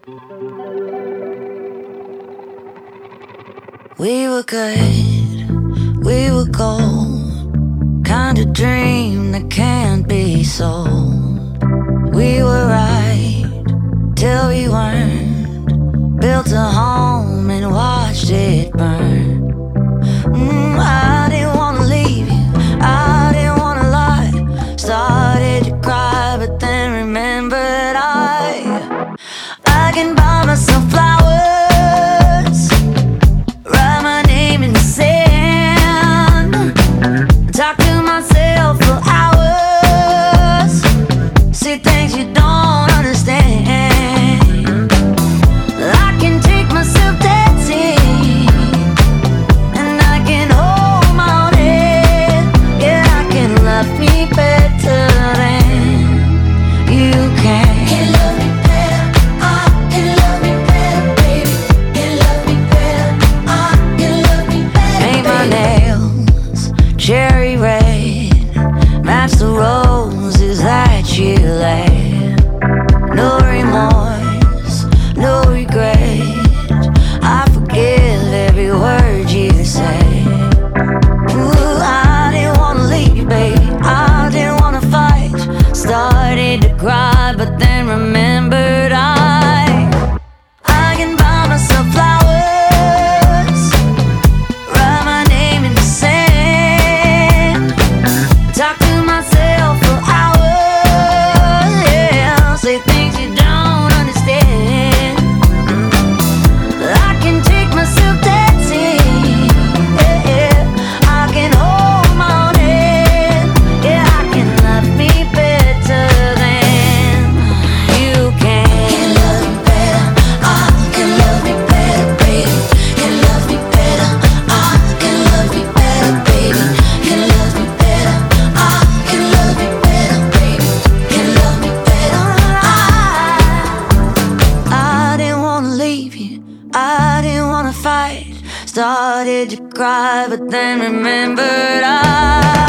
We were good, we were gold, kind of dream that can't be sold. We were right till we weren't, built a home and watched it burn. I didn't wanna leave you, I didn't wanna lie. Started to cry, but then remembered I can buy myself flowers, write my name in the sand, talk to myself for hours, see things you don't understand. I can take myself dancing, and I can hold my own head. Yeah, I can love me better than you can. Can love me better, I can love me better, baby. Can love me better, I can love me better. Paint my nails cherry red, match the roses that you laid. No remorse, no regret, I forgive every word you say. Ooh, I didn't wanna leave you, baby, I didn't wanna fight. Started to cry, but then remembered I can buy myself flowers, write my name in the sand, talk to myself for hours, yeah, say things you don't understand. I can take myself dancing, yeah, I can hold my own head, yeah, I can love me better than you can. Can love me better, I can love me better, baby. Can love me better, I can love me better, baby. Can love me better, I can love me better, baby. Can love me better, I didn't wanna leave you, I didn't wanna fight. Started to cry, but then remembered